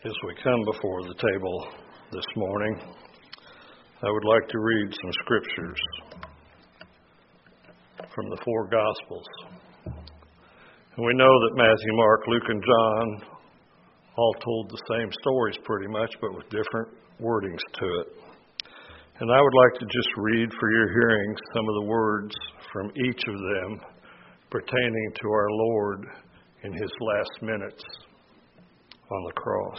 As we come before the table this morning, I would like to read some scriptures from the four Gospels. And we know that Matthew, Mark, Luke, and John all told the same stories pretty much, but with different wordings to it. And I would like to just read for your hearing some of the words from each of them pertaining to our Lord in his last minutes on the cross.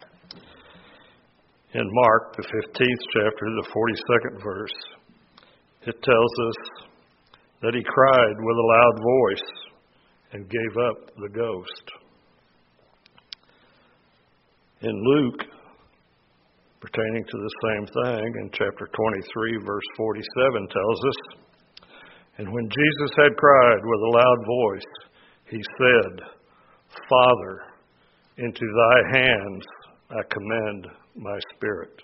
In Mark, the 15th chapter, the 42nd verse, it tells us that he cried with a loud voice and gave up the ghost. In Luke, pertaining to the same thing, in chapter 23, verse 47 tells us, "And when Jesus had cried with a loud voice, he said, 'Father, into thy hands I commend my spirit.'"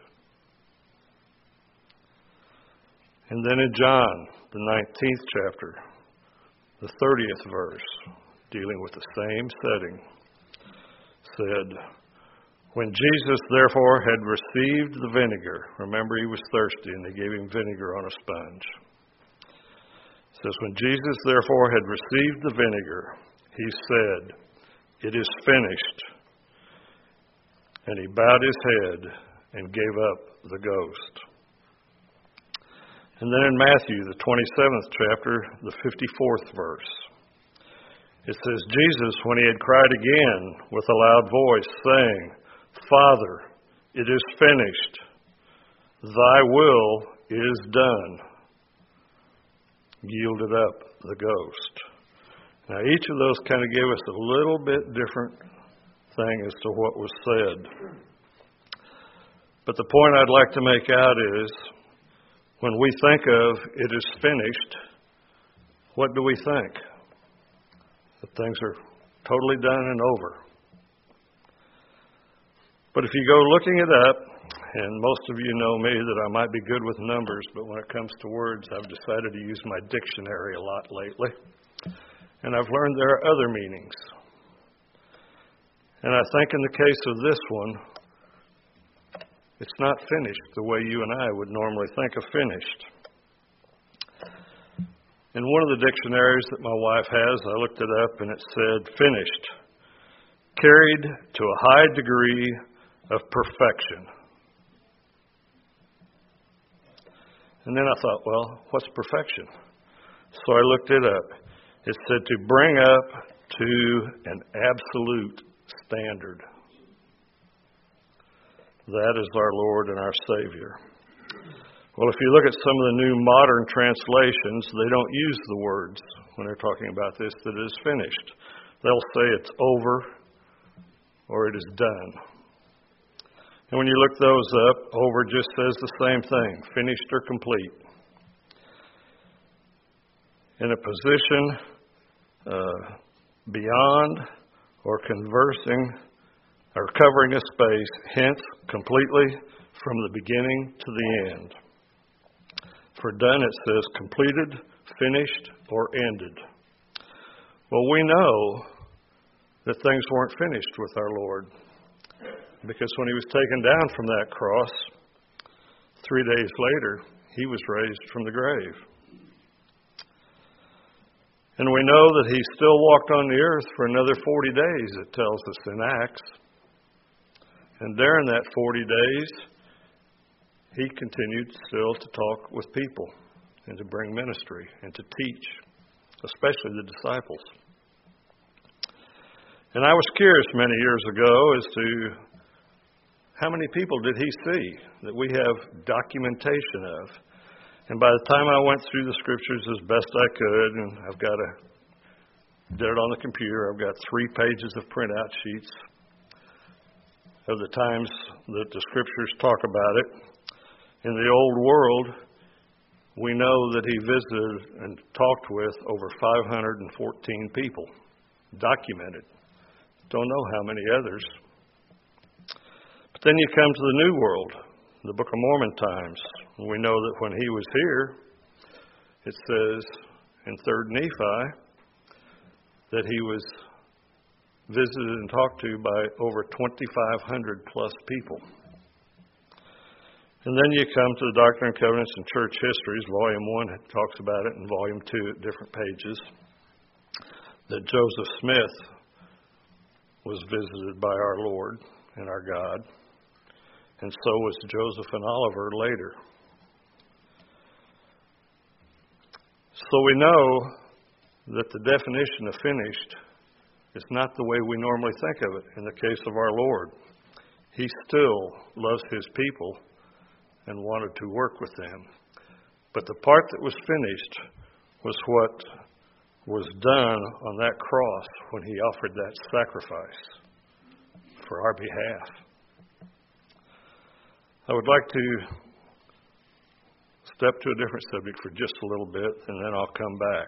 And then in John, the 19th chapter, the 30th verse, dealing with the same setting, said, "When Jesus therefore had received the vinegar," remember he was thirsty and they gave him vinegar on a sponge. It says, "When Jesus therefore had received the vinegar, he said, 'It is finished.' And he bowed his head and gave up the ghost." And then in Matthew, the 27th chapter, the 54th verse, it says, "Jesus, when he had cried again with a loud voice, saying, 'Father, it is finished. Thy will is done,' yielded up the ghost." Now, each of those kind of gave us a little bit different thing as to what was said. But the point I'd like to make out is, when we think of "it is finished," what do we think? That things are totally done and over. But if you go looking it up, and most of you know me that I might be good with numbers, but when it comes to words, I've decided to use my dictionary a lot lately. And I've learned there are other meanings. And I think in the case of this one, it's not finished the way you and I would normally think of finished. In one of the dictionaries that my wife has, I looked it up and it said, "Finished, carried to a high degree of perfection." And then I thought, well, what's perfection? So I looked it up. It said to bring up to an absolute standard. That is our Lord and our Savior. Well, if you look at some of the new modern translations, they don't use the words when they're talking about this, that it is finished. They'll say it's over or it is done. And when you look those up, over just says the same thing, finished or complete. In a position beyond or conversing or covering a space, hence completely from the beginning to the end. For done, it says completed, finished, or ended. Well, we know that things weren't finished with our Lord, because when he was taken down from that cross, 3 days later, he was raised from the grave. And we know that he still walked on the earth for another 40 days, it tells us in Acts. And during that 40 days, he continued still to talk with people and to bring ministry and to teach, especially the disciples. And I was curious many years ago as to how many people did he see that we have documentation of. And by the time I went through the scriptures as best I could, and did it on the computer, I've got 3 pages of printout sheets of the times that the scriptures talk about it. In the old world, we know that he visited and talked with over 514 people, documented. Don't know how many others. But then you come to the New World, the Book of Mormon times. We know that when he was here, it says in 3rd Nephi that he was visited and talked to by over 2,500 plus people. And then you come to the Doctrine and Covenants and Church Histories. Volume 1 talks about it, and Volume 2 at different pages, that Joseph Smith was visited by our Lord and our God, and so was Joseph and Oliver later. So we know that the definition of finished is not the way we normally think of it in the case of our Lord. He still loves his people and wanted to work with them. But the part that was finished was what was done on that cross when he offered that sacrifice for our behalf. I would like to step to a different subject for just a little bit, and then I'll come back.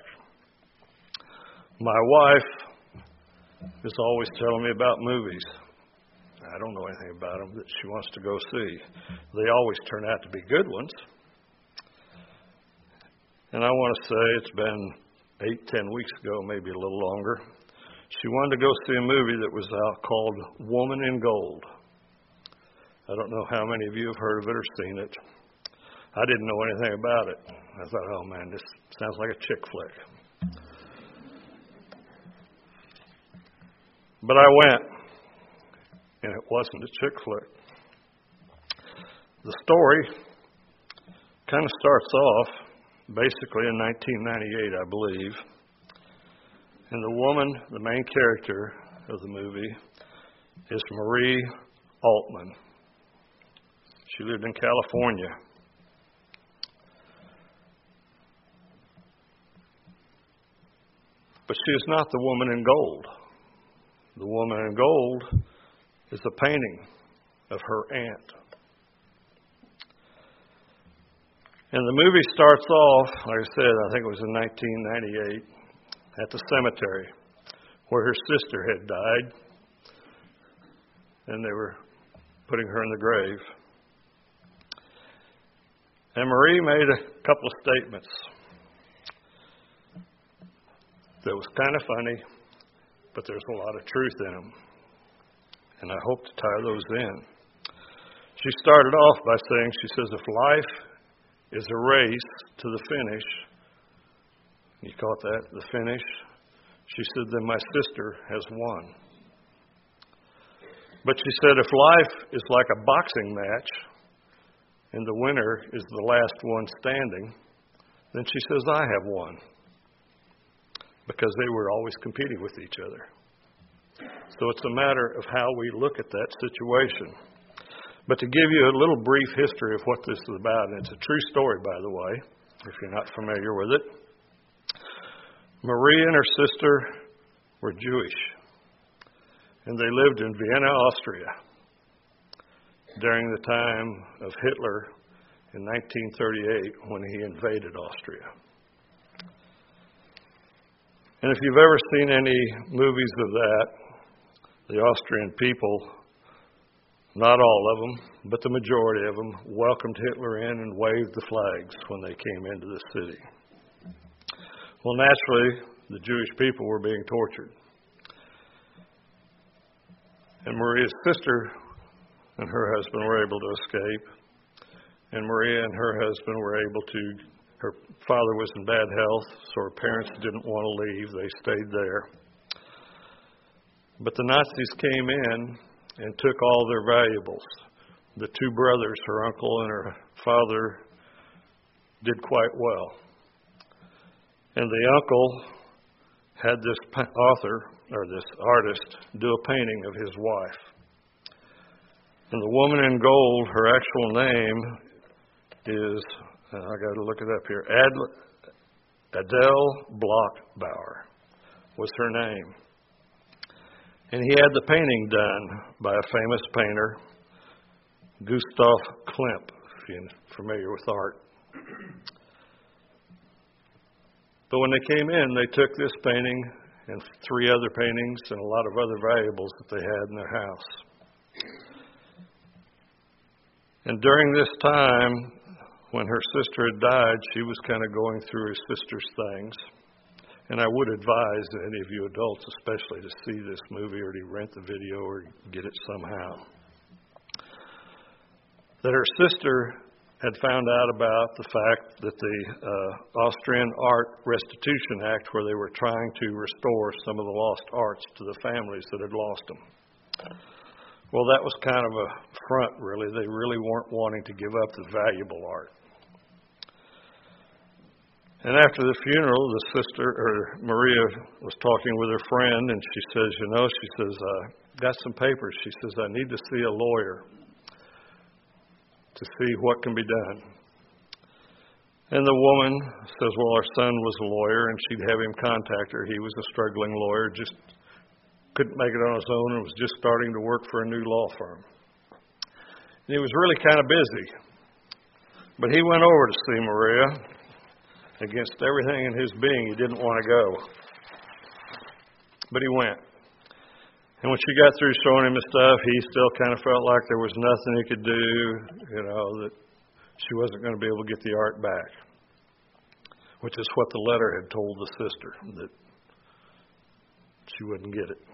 My wife is always telling me about movies. I don't know anything about them that she wants to go see. They always turn out to be good ones. And I want to say it's been 8-10 weeks ago, maybe a little longer. She wanted to go see a movie that was out called Woman in Gold. I don't know how many of you have heard of it or seen it. I didn't know anything about it. I thought, oh man, this sounds like a chick flick. But I went, and it wasn't a chick flick. The story kind of starts off basically in 1998, I believe. And the woman, the main character of the movie, is Marie Altman. She lived in California. But she is not the woman in gold. The woman in gold is a painting of her aunt. And the movie starts off, like I said, I think it was in 1998, at the cemetery where her sister had died, and they were putting her in the grave. And Marie made a couple of statements that was kind of funny, but there's a lot of truth in them. And I hope to tie those in. She started off by saying, she says, if life is a race to the finish, you caught that, the finish? She said, then my sister has won. But she said, if life is like a boxing match, and the winner is the last one standing, then she says, I have won. Because they were always competing with each other. So it's a matter of how we look at that situation. But to give you a little brief history of what this is about, and it's a true story, by the way, if you're not familiar with it. Marie and her sister were Jewish, and they lived in Vienna, Austria, during the time of Hitler in 1938 when he invaded Austria. And if you've ever seen any movies of that, the Austrian people, not all of them, but the majority of them, welcomed Hitler in and waved the flags when they came into the city. Well, naturally, the Jewish people were being tortured. And Maria's sister and her husband were able to escape. And Maria and her husband were able to, her father was in bad health, so her parents didn't want to leave. They stayed there. But the Nazis came in and took all their valuables. The two brothers, her uncle and her father, did quite well. And the uncle had this author, or this artist, do a painting of his wife. And the woman in gold, her actual name is, I got to look it up here, Adele Bloch-Bauer was her name. And he had the painting done by a famous painter, Gustav Klimt, if you're familiar with art. But when they came in, they took this painting and 3 other paintings and a lot of other valuables that they had in their house. And during this time, when her sister had died, she was kind of going through her sister's things. And I would advise any of you adults especially to see this movie or to rent the video or get it somehow. That her sister had found out about the fact that the Austrian Art Restitution Act, where they were trying to restore some of the lost arts to the families that had lost them. Well, that was kind of a front, really. They really weren't wanting to give up the valuable art. And after the funeral, the sister, or Maria, was talking with her friend, and she says, got some papers. She says, I need to see a lawyer to see what can be done. And the woman says, well, our son was a lawyer, and she'd have him contact her. He was a struggling lawyer, just couldn't make it on his own, and was just starting to work for a new law firm. And he was really kind of busy. But he went over to see Maria. Against everything in his being, he didn't want to go. But he went. And when she got through showing him the stuff, he still kind of felt like there was nothing he could do, that she wasn't going to be able to get the art back. Which is what the letter had told the sister, that she wouldn't get it.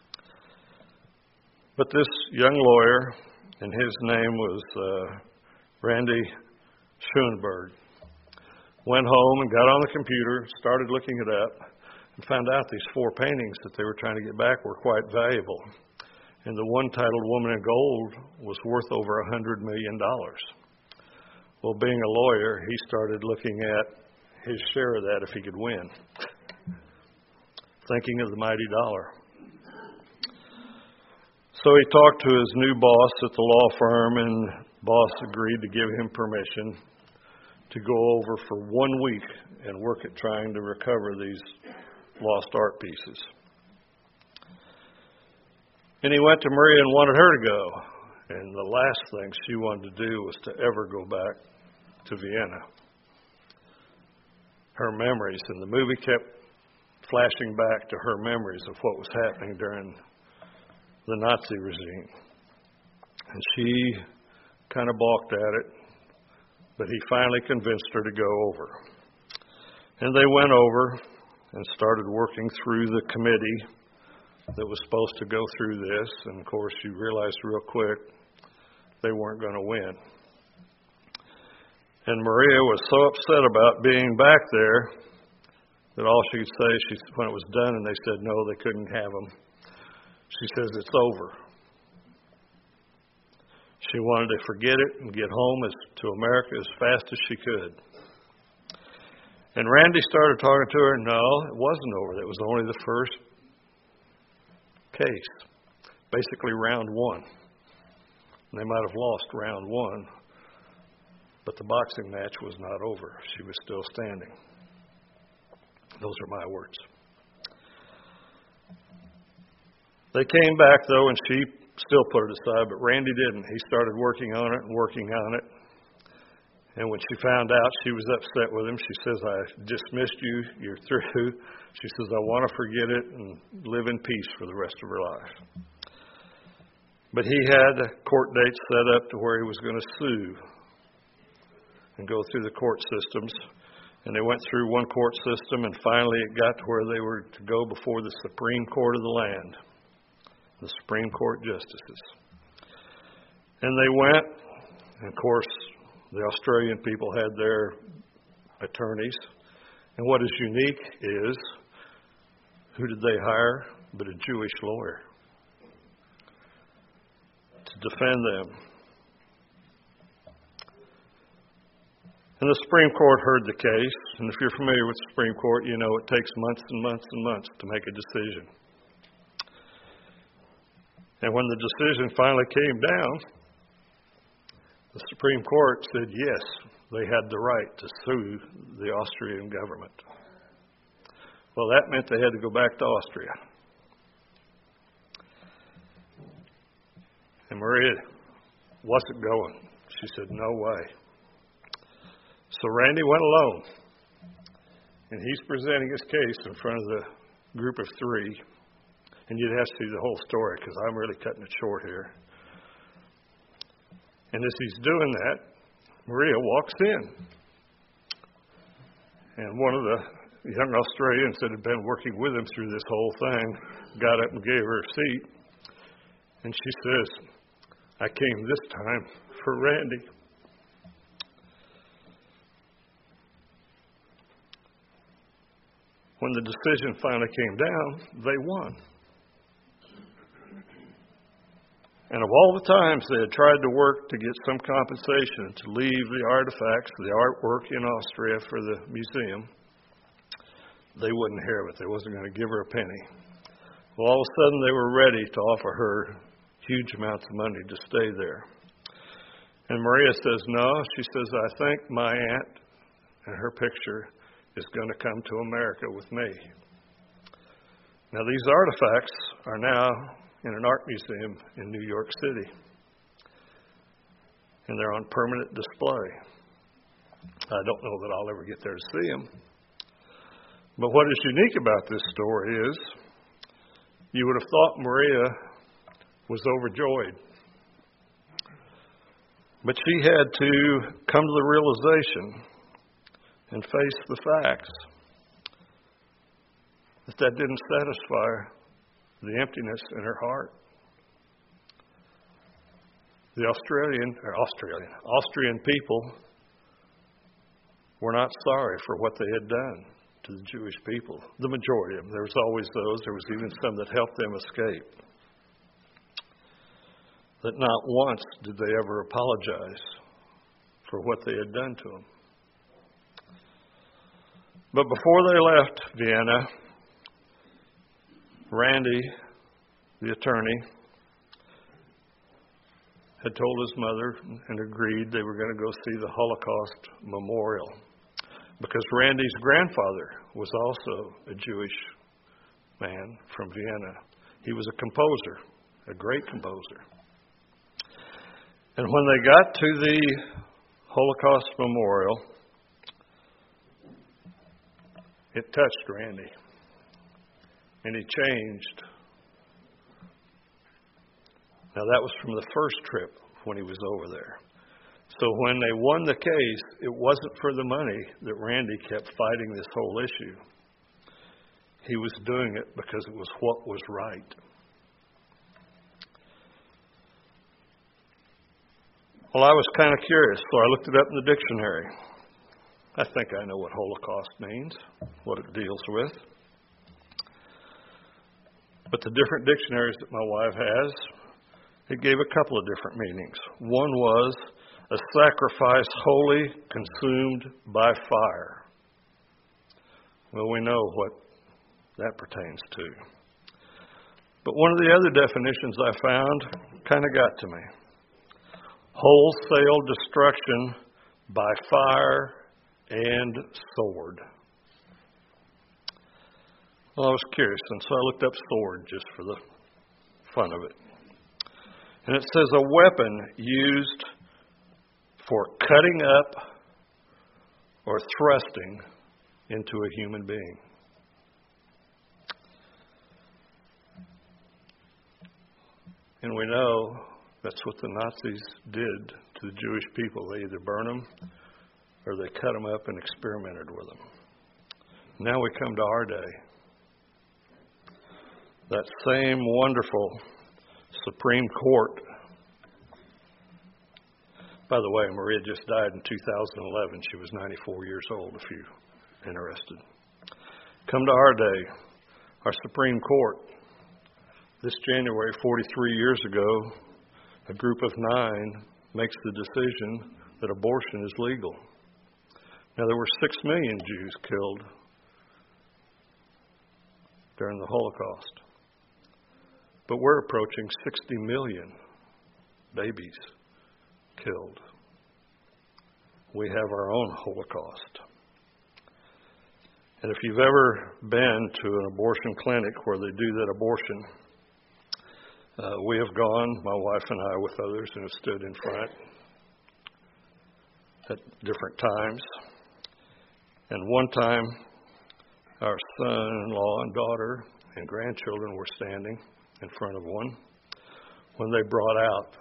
But this young lawyer, and his name was Randy Schoenberg, went home and got on the computer, started looking it up, and found out these 4 paintings that they were trying to get back were quite valuable. And the one titled Woman in Gold was worth over $100 million. Well, being a lawyer, he started looking at his share of that if he could win, thinking of the mighty dollar. So he talked to his new boss at the law firm, and boss agreed to give him permission to go over for 1 week and work at trying to recover these lost art pieces. And he went to Maria and wanted her to go. And the last thing she wanted to do was to ever go back to Vienna. Her memories, and the movie kept flashing back to her memories of what was happening during the Nazi regime. And she kind of balked at it. But he finally convinced her to go over. And they went over and started working through the committee that was supposed to go through this. And, of course, you realized real quick they weren't going to win. And Maria was so upset about being back there that all she could say, when it was done and they said no, they couldn't have them, she says, it's over. She wanted to forget it and get home to America as fast as she could. And Randy started talking to her. No, it wasn't over. That was only the first case, basically round 1. And they might have lost round 1, but the boxing match was not over. She was still standing. Those are my words. They came back, though, and she still put it aside, but Randy didn't. He started working on it and working on it. And when she found out, she was upset with him. She says, I dismissed you. You're through. She says, I want to forget it and live in peace for the rest of her life. But he had a court date set up to where he was going to sue and go through the court systems. And they went through one court system, and finally it got to where they were to go before the Supreme Court of the land. The Supreme Court justices. And they went, and of course, the Australian people had their attorneys. And what is unique is, who did they hire but a Jewish lawyer to defend them? And the Supreme Court heard the case, and if you're familiar with the Supreme Court, you know it takes months and months and months to make a decision. And when the decision finally came down, the Supreme Court said yes, they had the right to sue the Austrian government. Well, that meant they had to go back to Austria. And Maria wasn't going. She said, no way. So Randy went alone. And he's presenting his case in front of the group of 3. And you'd have to see the whole story because I'm really cutting it short here. And as he's doing that, Maria walks in. And one of the young Australians that had been working with him through this whole thing got up and gave her a seat. And she says, I came this time for Randy. When the decision finally came down, they won. And of all the times they had tried to work to get some compensation to leave the artifacts, the artwork in Austria for the museum, they wouldn't hear of it. They wasn't going to give her a penny. Well, all of a sudden they were ready to offer her huge amounts of money to stay there. And Maria says, no. She says, I think my aunt and her picture is going to come to America with me. Now, these artifacts are now in an art museum in New York City. And they're on permanent display. I don't know that I'll ever get there to see them. But what is unique about this story is you would have thought Maria was overjoyed. But she had to come to the realization and face the facts that didn't satisfy the emptiness in her heart. The Austrian people were not sorry for what they had done to the Jewish people. The majority of them. There was always those. There was even some that helped them escape. That not once did they ever apologize for what they had done to them. But before they left Vienna, Randy, the attorney, had told his mother and agreed they were going to go see the Holocaust Memorial. Because Randy's grandfather was also a Jewish man from Vienna. He was a composer, a great composer. And when they got to the Holocaust Memorial, it touched Randy. And he changed. Now that was from the first trip when he was over there. So when they won the case, it wasn't for the money that Randy kept fighting this whole issue. He was doing it because it was what was right. Well, I was kind of curious, so I looked it up in the dictionary. I think I know what Holocaust means, what it deals with. But the different dictionaries that my wife has, it gave a couple of different meanings. One was a sacrifice wholly consumed by fire. Well, we know what that pertains to. But one of the other definitions I found kind of got to me. Wholesale destruction by fire and sword. Well, I was curious, and so I looked up sword just for the fun of it. And it says a weapon used for cutting up or thrusting into a human being. And we know that's what the Nazis did to the Jewish people. They either burned them or they cut them up and experimented with them. Now we come to our day. That same wonderful Supreme Court. By the way, Maria just died in 2011. She was 94 years old, if you're interested. Come to our day. Our Supreme Court. This January, 43 years ago, a group of 9 makes the decision that abortion is legal. Now, there were 6 million Jews killed during the Holocaust. But we're approaching 60 million babies killed. We have our own Holocaust. And if you've ever been to an abortion clinic where they do that abortion, we have gone, my wife and I, with others, and have stood in front at different times. And one time, our son-in-law and daughter and grandchildren were standing in front of one when they brought out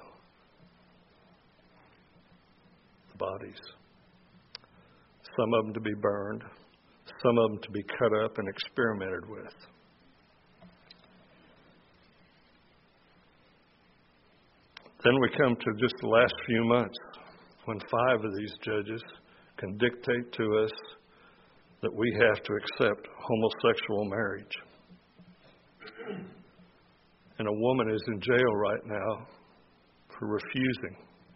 the bodies. Some of them to be burned, some of them to be cut up and experimented with. Then we come to just the last few months when 5 of these judges can dictate to us that we have to accept homosexual marriage. And a woman is in jail right now for refusing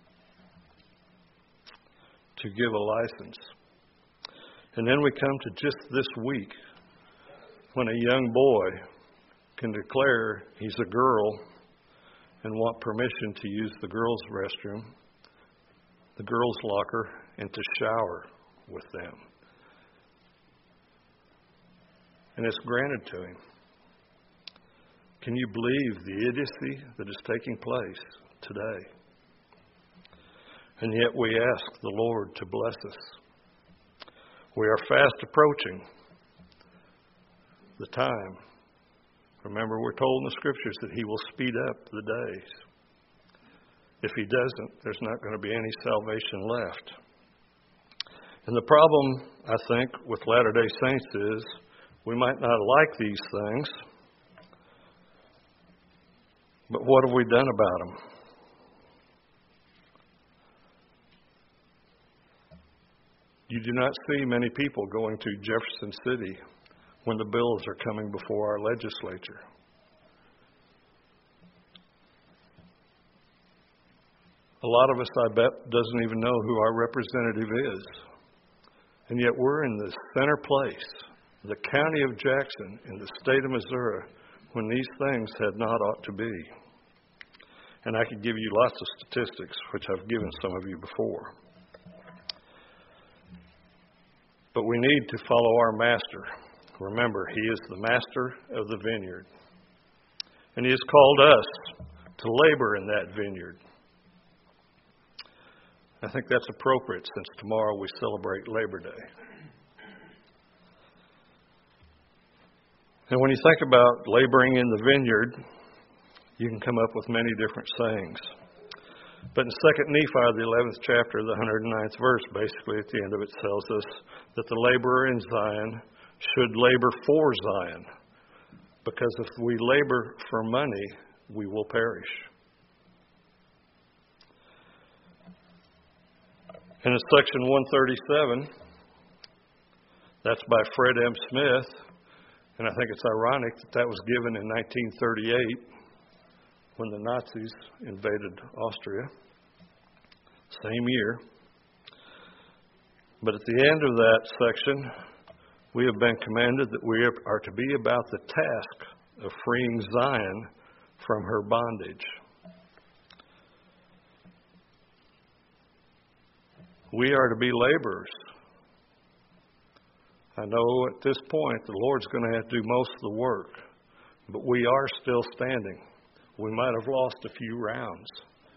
to give a license. And then we come to just this week when a young boy can declare he's a girl and want permission to use the girls' restroom, the girls' locker, and to shower with them. And it's granted to him. Can you believe the idiocy that is taking place today? And yet we ask the Lord to bless us. We are fast approaching the time. Remember, we're told in the Scriptures that He will speed up the days. If He doesn't, there's not going to be any salvation left. And the problem, I think, with Latter-day Saints is we might not like these things, but what have we done about them? You do not see many people going to Jefferson City when the bills are coming before our legislature. A lot of us, I bet, doesn't even know who our representative is. And yet we're in the center place, the county of Jackson, in the state of Missouri, when these things had not ought to be. And I could give you lots of statistics, which I've given some of you before. But we need to follow our master. Remember, He is the master of the vineyard. And He has called us to labor in that vineyard. I think that's appropriate since tomorrow we celebrate Labor Day. And when you think about laboring in the vineyard, you can come up with many different sayings. But in 2 Nephi, the 11th chapter, the 109th verse, basically at the end of it tells us that the laborer in Zion should labor for Zion. Because if we labor for money, we will perish. And in section 137, that's by Fred M. Smith, and I think it's ironic that that was given in 1938 when the Nazis invaded Austria. Same year. But at the end of that section, we have been commanded that we are to be about the task of freeing Zion from her bondage. We are to be laborers. I know at this point the Lord's going to have to do most of the work, but we are still standing. We might have lost a few rounds.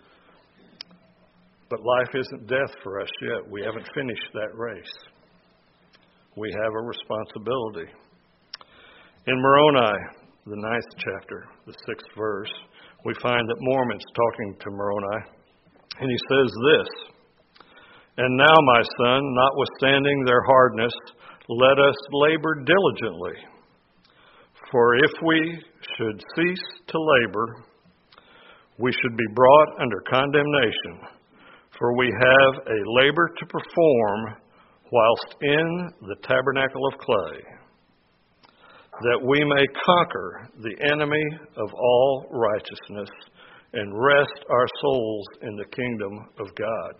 But life isn't death for us yet. We haven't finished that race. We have a responsibility. In Moroni, the 9th chapter, the 6th verse, we find that Mormon's talking to Moroni, and he says this, "And now, my son, notwithstanding their hardness, let us labor diligently. For if we should cease to labor, we should be brought under condemnation. For we have a labor to perform whilst in the tabernacle of clay, that we may conquer the enemy of all righteousness and rest our souls in the kingdom of God."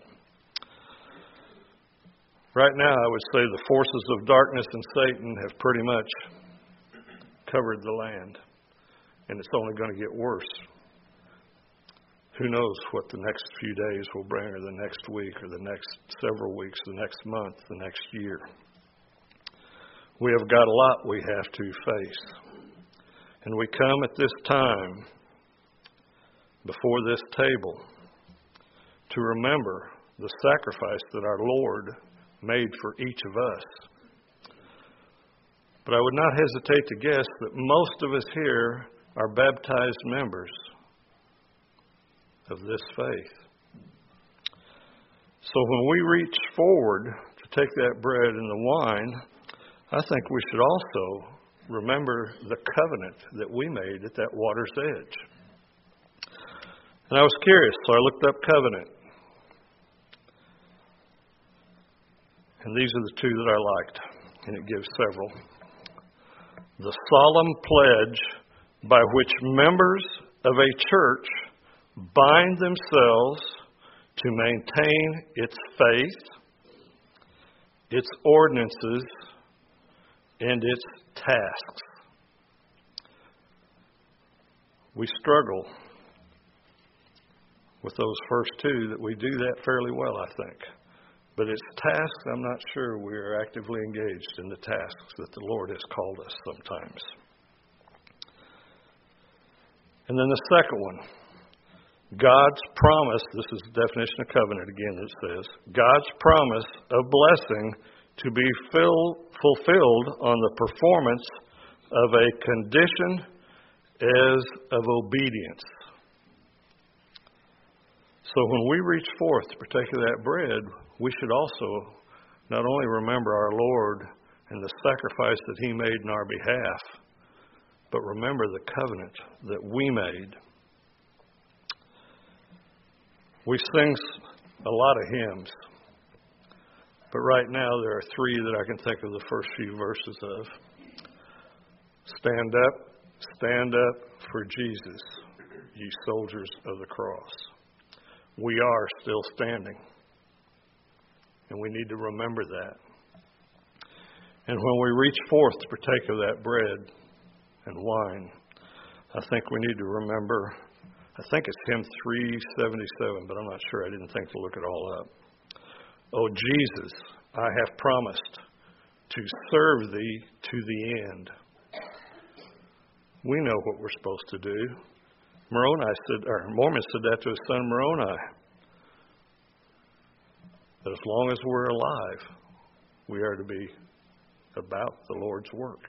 Right now, I would say the forces of darkness and Satan have pretty much covered the land, and it's only going to get worse. Who knows what the next few days will bring, or the next week, or the next several weeks, the next month, the next year. We have got a lot we have to face. And we come at this time, before this table, to remember the sacrifice that our Lord made for each of us. But I would not hesitate to guess that most of us here are baptized members of this faith. So when we reach forward to take that bread and the wine, I think we should also remember the covenant that we made at that water's edge. And I was curious, so I looked up covenant. And these are the two that I liked, and it gives several. The solemn pledge by which members of a church bind themselves to maintain its faith, its ordinances, and its tasks. We struggle with those first two, that we do that fairly well, I think. But its tasks, I'm not sure we are actively engaged in the tasks that the Lord has called us sometimes. And then the second one, God's promise, this is the definition of covenant again, it says, God's promise of blessing to be fulfilled on the performance of a condition as of obedience. So when we reach forth to partake of that bread, we should also not only remember our Lord and the sacrifice that He made in our behalf, but remember the covenant that we made. We sing a lot of hymns, but right now there are three that I can think of the first few verses of. Stand up for Jesus, ye soldiers of the cross. We are still standing, and we need to remember that. And when we reach forth to partake of that bread and wine, I think we need to remember, I think it's hymn 377, but I'm not sure. I didn't think to look it all up. Oh, Jesus, I have promised to serve thee to the end. We know what we're supposed to do. Mormon said that to his son Moroni. That as long as we're alive, we are to be about the Lord's work.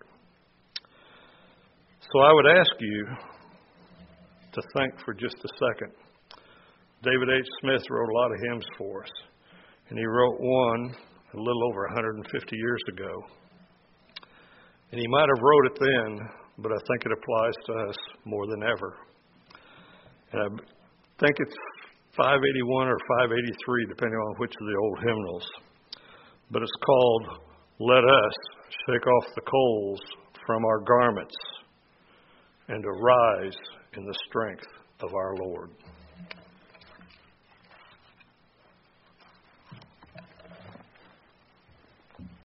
So I would ask you to think for just a second. David H. Smith wrote a lot of hymns for us, and he wrote one a little over 150 years ago. And he might have wrote it then, but I think it applies to us more than ever. And I think it's 581 or 583, depending on which of the old hymnals. But it's called, Let Us Shake Off the Coals from Our Garments and Arise in the Strength of Our Lord.